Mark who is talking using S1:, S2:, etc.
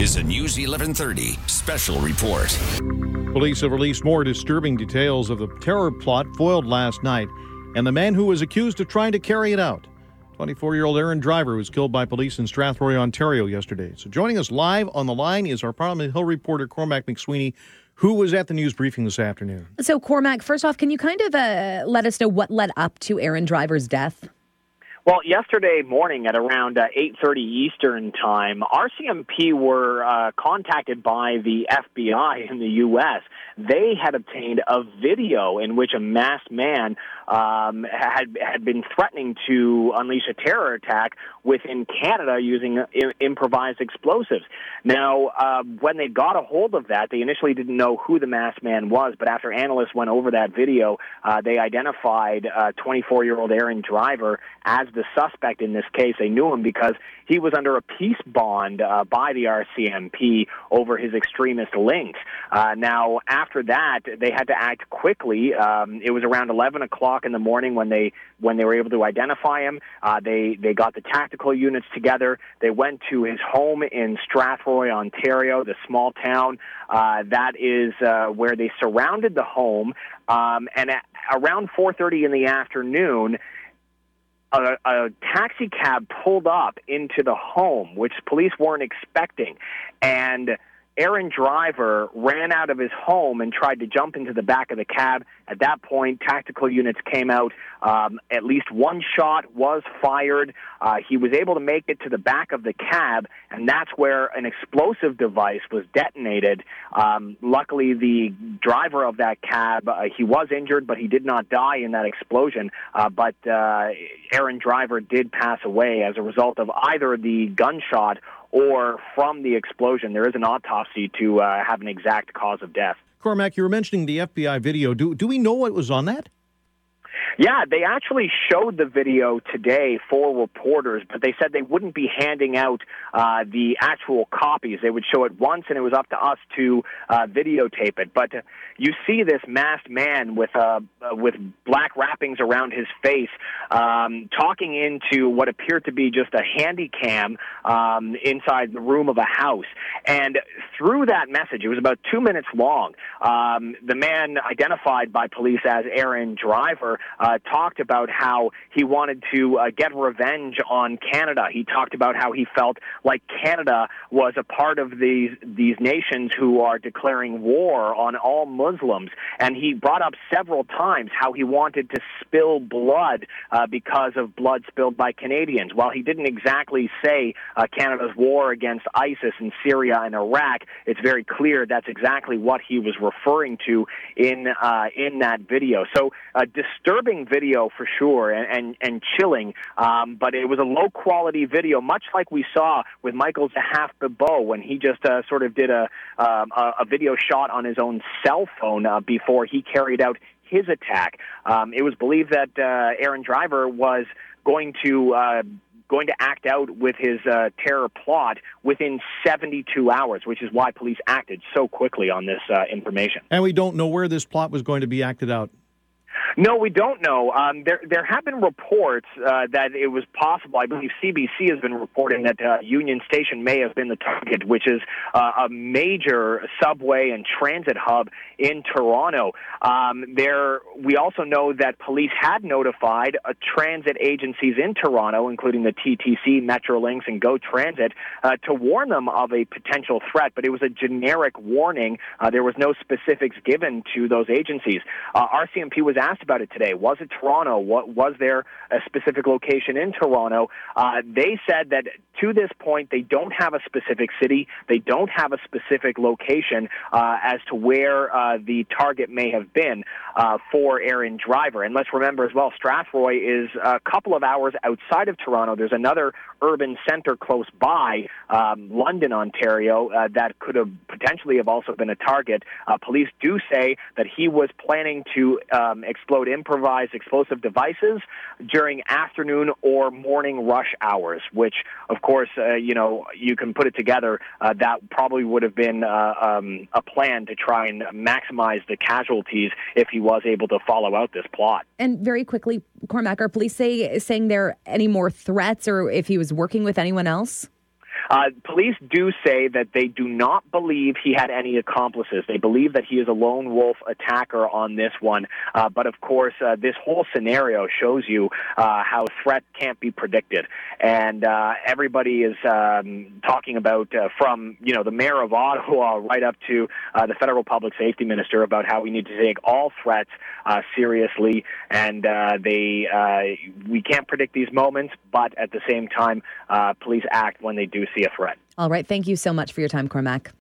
S1: is a News 1130 special report.
S2: Police have released more disturbing details of the terror plot foiled last night and the man who was accused of trying to carry it out. 24-year-old Aaron Driver was killed by police in Strathroy, Ontario yesterday. So joining us live on the line is our Parliament Hill reporter Cormac McSweeney, who was at the news briefing this afternoon.
S3: So Cormac, first off, can you kind of let us know what led up to Aaron Driver's death?
S4: Well, yesterday morning at around 8:30 Eastern Time, RCMP were contacted by the FBI in the U.S. They had obtained a video in which a masked man had been threatening to unleash a terror attack within Canada using improvised explosives. Now, when they got a hold of that, they initially didn't know who the masked man was, but after analysts went over that video, they identified 24-year-old Aaron Driver as the suspect in this case. They knew him because he was under a peace bond by the RCMP over his extremist links. Now, after that, they had to act quickly. It was around 11 o'clock in the morning when they were able to identify him. They got the tactical units together. They went to his home in Strathroy, Ontario, the small town. That is where they surrounded the home. And at around 4:30 in the afternoon, a taxi cab pulled up into the home, which police weren't expecting, and Aaron Driver ran out of his home and tried to jump into the back of the cab. At that point, tactical units came out. At least one shot was fired. He was able to make it to the back of the cab, and that's where an explosive device was detonated. Luckily, the driver of that cab, he was injured, but he did not die in that explosion. But Aaron Driver did pass away as a result of either the gunshot or from the explosion. There is an autopsy to have an exact cause of death.
S2: Cormac, you were mentioning the FBI video. Do we know what was on that?
S4: Yeah, they actually showed the video today for reporters, but they said they wouldn't be handing out the actual copies. They would show it once, and it was up to us to videotape it. But you see this masked man with black wrappings around his face talking into what appeared to be just a handy cam inside the room of a house. And through that message, it was about 2 minutes long, the man identified by police as Aaron Driver talked about how he wanted to get revenge on Canada. He talked about how he felt like Canada was a part of these nations who are declaring war on all Muslims. And he brought up several times how he wanted to spill blood because of blood spilled by Canadians. While he didn't exactly say Canada's war against ISIS in Syria and Iraq, it's very clear that's exactly what he was referring to in that video. So disturbing video for sure, and chilling, but it was a low-quality video, much like we saw with Michael Zahaf-Bibeau when he just sort of did a video shot on his own cell phone before he carried out his attack. It was believed that Aaron Driver was going to act out with his terror plot within 72 hours, which is why police acted so quickly on this information.
S2: And we don't know where this plot was going to be acted out.
S4: No, we don't know. There have been reports that it was possible. I believe CBC has been reporting that Union Station may have been the target, which is a major subway and transit hub in Toronto. We also know that police had notified transit agencies in Toronto, including the TTC, Metrolinx, and GO Transit, to warn them of a potential threat, but it was a generic warning. There was no specifics given to those agencies. RCMP was asked about it today. Was it Toronto? Was there a specific location in Toronto? They said that to this point, they don't have a specific city. They don't have a specific location as to where the target may have been for Aaron Driver. And let's remember as well, Strathroy is a couple of hours outside of Toronto. There's another urban center close by, London, Ontario, that could have potentially have also been a target. Police do say that he was planning to explode improvised explosive devices during afternoon or morning rush hours, which, of course, you can put it together. That probably would have been a plan to try and maximize the casualties if he was able to follow out this plot.
S3: And very quickly, Cormac, are police saying there any more threats or if he was working with anyone else?
S4: Police do say that they do not believe he had any accomplices. They believe that he is a lone wolf attacker on this one. But of course, this whole scenario shows you how threat can't be predicted. And everybody is talking about from the mayor of Ottawa right up to the federal public safety minister about how we need to take all threats seriously. And we can't predict these moments, but at the same time, police act when they do see a threat.
S3: All right. Thank you so much for your time, Cormac.